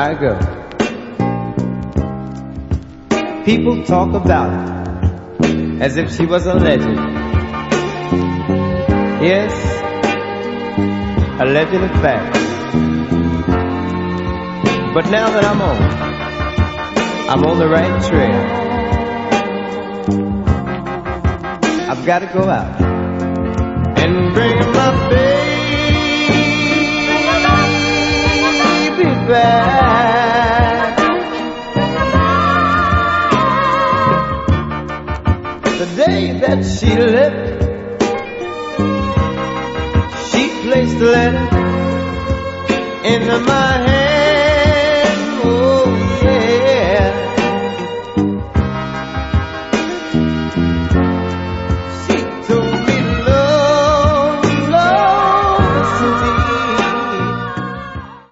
my girl. People talk about her as if she was a legend. Yes, a legend of fact. But now that I'm on the right trail. I've got to go out and bring my baby back. The day that she left, she placed a letter into my hand.